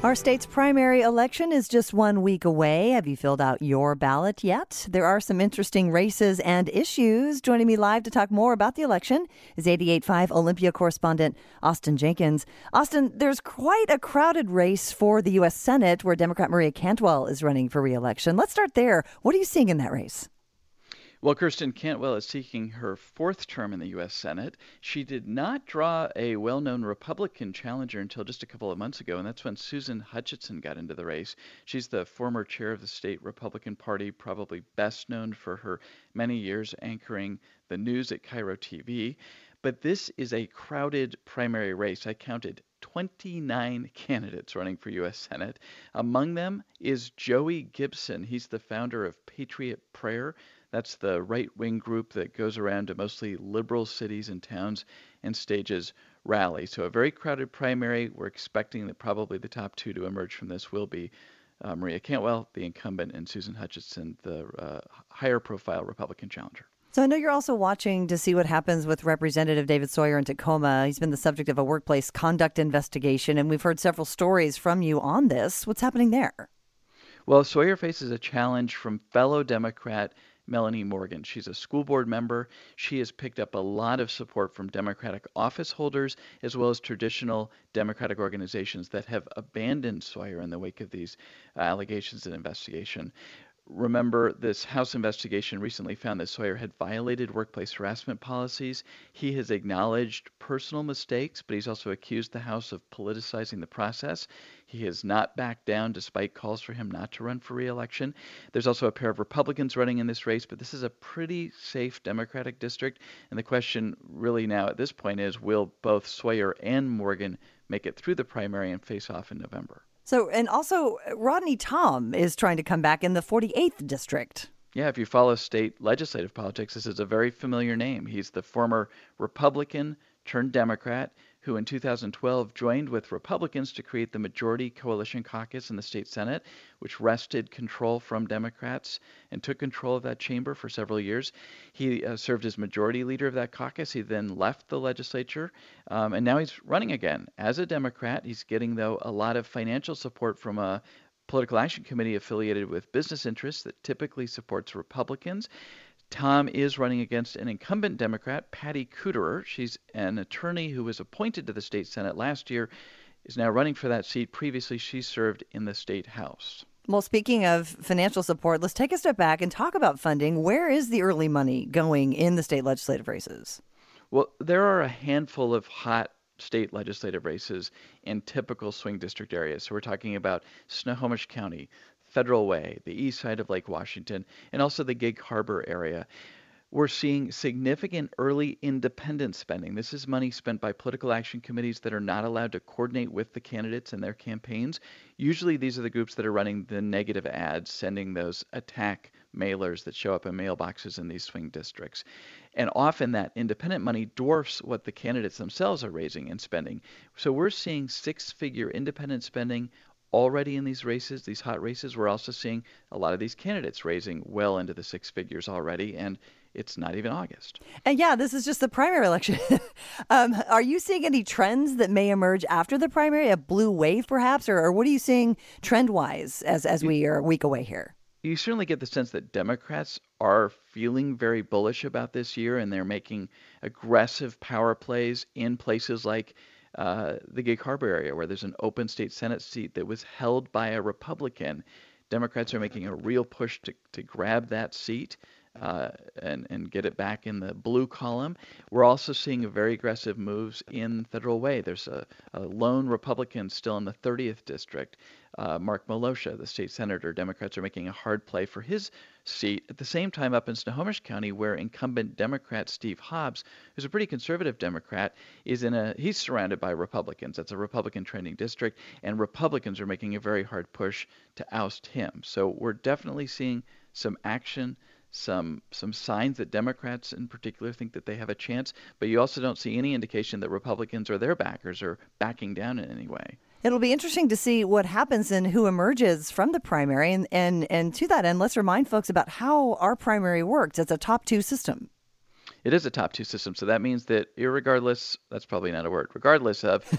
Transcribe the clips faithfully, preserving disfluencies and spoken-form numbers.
Our state's primary election is just one week away. Have you filled out your ballot yet? There are some interesting races and issues. Joining me live to talk more about the election is eighty-eight point five Olympia correspondent Austin Jenkins. Austin, there's quite a crowded race for the U S Senate where Democrat Maria Cantwell is running for re-election. Let's start there. What are you seeing in that race? Well, Kirsten Cantwell is seeking her fourth term in the U S Senate. She did not draw a well-known Republican challenger until just a couple of months ago, and that's when Susan Hutchinson got into the race. She's the former chair of the state Republican Party, probably best known for her many years anchoring the news at Cairo T V. But this is a crowded primary race. I counted twenty-nine candidates running for U S Senate. Among them is Joey Gibson. He's the founder of Patriot Prayer. That's the right-wing group that goes around to mostly liberal cities and towns and stages rallies. So a very crowded primary. We're expecting that probably the top two to emerge from this will be uh, Maria Cantwell, the incumbent, and Susan Hutchinson, the uh, higher-profile Republican challenger. So I know you're also watching to see what happens with Representative David Sawyer in Tacoma. He's been the subject of a workplace conduct investigation, and we've heard several stories from you on this. What's happening there? Well, Sawyer faces a challenge from fellow Democrat Melanie Morgan. She's a school board member. She has picked up a lot of support from Democratic office holders as well as traditional Democratic organizations that have abandoned Sawyer in the wake of these uh, allegations and investigation. Remember, this House investigation recently found that Sawyer had violated workplace harassment policies. He has acknowledged personal mistakes, but he's also accused the House of politicizing the process. He has not backed down despite calls for him not to run for re-election. There's also a pair of Republicans running in this race, but this is a pretty safe Democratic district. And the question really now at this point is, will both Sawyer and Morgan make it through the primary and face off in November? So, and also Rodney Tom is trying to come back in the forty-eighth district. Yeah, if you follow state legislative politics, this is a very familiar name. He's the former Republican turned Democrat who in two thousand twelve joined with Republicans to create the Majority Coalition Caucus in the state Senate, which wrested control from Democrats and took control of that chamber for several years. He uh, served as majority leader of that caucus. He then left the legislature, um, and now he's running again as a Democrat. He's getting, though, a lot of financial support from a political action committee affiliated with business interests that typically supports Republicans. Tom is running against an incumbent Democrat, Patty Kuderer. She's an attorney who was appointed to the state Senate last year, is now running for that seat. Previously, she served in the state House. Well, speaking of financial support, let's take a step back and talk about funding. Where is the early money going in the state legislative races? Well, there are a handful of hot state legislative races in typical swing district areas. So we're talking about Snohomish County, Federal Way, the east side of Lake Washington, and also the Gig Harbor area. We're seeing significant early independent spending. This is money spent by political action committees that are not allowed to coordinate with the candidates and their campaigns. Usually these are the groups that are running the negative ads, sending those attack mailers that show up in mailboxes in these swing districts. And often that independent money dwarfs what the candidates themselves are raising and spending. So we're seeing six-figure independent spending already in these races, these hot races. We're also seeing a lot of these candidates raising well into the six figures already, and it's not even August. And yeah, this is just the primary election. um, are you seeing any trends that may emerge after the primary, a blue wave perhaps, or, or what are you seeing trend-wise as, as we are a week away here? You certainly get the sense that Democrats are feeling very bullish about this year, and they're making aggressive power plays in places like Uh, the Gig Harbor area, where there's an open state Senate seat that was held by a Republican. Democrats are making a real push to, to grab that seat uh, and, and get it back in the blue column. We're also seeing very aggressive moves in Federal Way. There's a, a lone Republican still in the thirtieth district, uh, Mark Milosha, the state senator. Democrats are making a hard play for his seat. At the same time, up in Snohomish County, where incumbent Democrat Steve Hobbs, who's a pretty conservative Democrat, is in a he's surrounded by Republicans. That's a Republican trending district, and Republicans are making a very hard push to oust him. So we're definitely seeing some action, some some signs that Democrats in particular think that they have a chance, but you also don't see any indication that Republicans or their backers are backing down in any way. It'll be interesting to see what happens and who emerges from the primary. And, and, and to that end, let's remind folks about how our primary works. It's a top two system. It is a top two system. So that means that irregardless, that's probably not a word, regardless of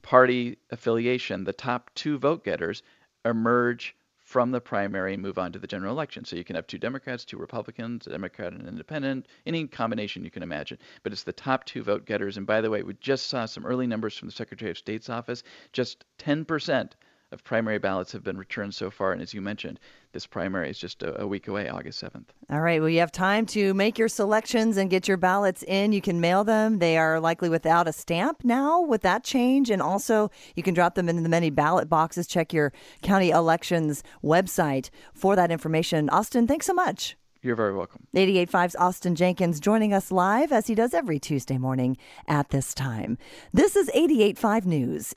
party affiliation, the top two vote getters emerge from the primary and move on to the general election. So you can have two Democrats, two Republicans, a Democrat and an independent, any combination you can imagine. But it's the top two vote getters. And by the way, we just saw some early numbers from the Secretary of State's office. Just ten percent of primary ballots have been returned so far. And as you mentioned, this primary is just a, a week away, August seventh. All right. Well, you have time to make your selections and get your ballots in. You can mail them. They are likely without a stamp now with that change. And also, you can drop them into the many ballot boxes. Check your county elections website for that information. Austin, thanks so much. You're very welcome. eighty-eight point five's Austin Jenkins joining us live as he does every Tuesday morning at this time. This is eighty-eight point five News.